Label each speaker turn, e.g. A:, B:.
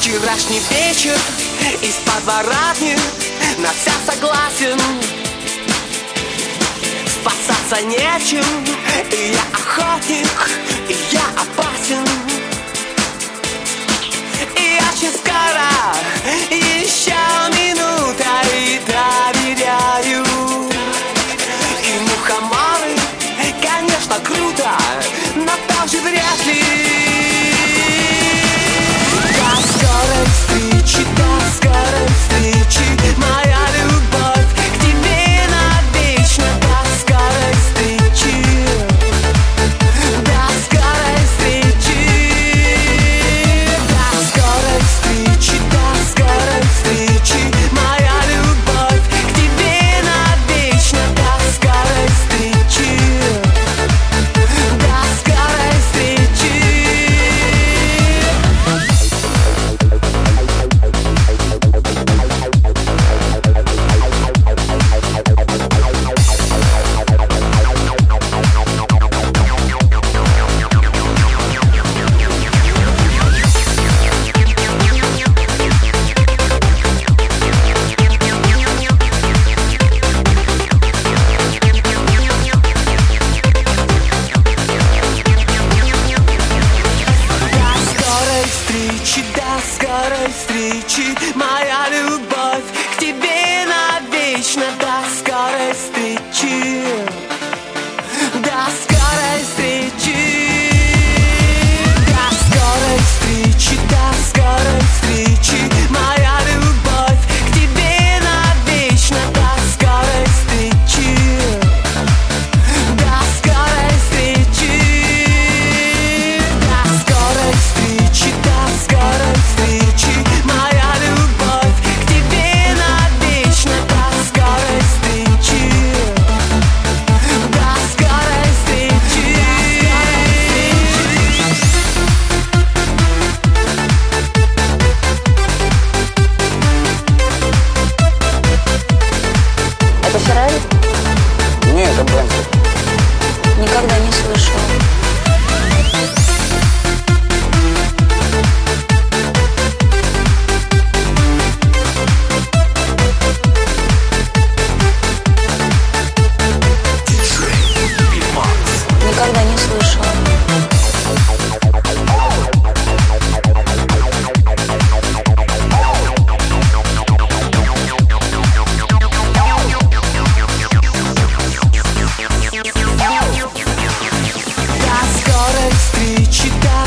A: Вчерашний вечер из подворотни на вся согласен. Спасаться нечем, и я охотник, и я опасен. И очень скоро, еще минута, и доверяю. И мухоморы, конечно, круто, но тоже вряд ли. До скорой встречи, моя любовь к тебе навечно. До скорой встречи, до скорой встречи, до скорой встречи, до скорой встречи, моя любовь к тебе навечно. До скорой встречи, до скорой встречи. До скорой встречи, моя любовь к тебе навечно. До скорой встречи, до скорой встречи, до скорой встречи, до скорой встречи, моя любовь к тебе навечно. До скорой встречи, до скорой встречи, до скорой встречи, до скорой встречи, моя любовь к тебе навечно. До скорой встречи, до скорой встречи.
B: Это Феррари?
C: Не, это Бенц.
B: Никогда не слышала. Никогда не слышала.
A: До скорой встречи, до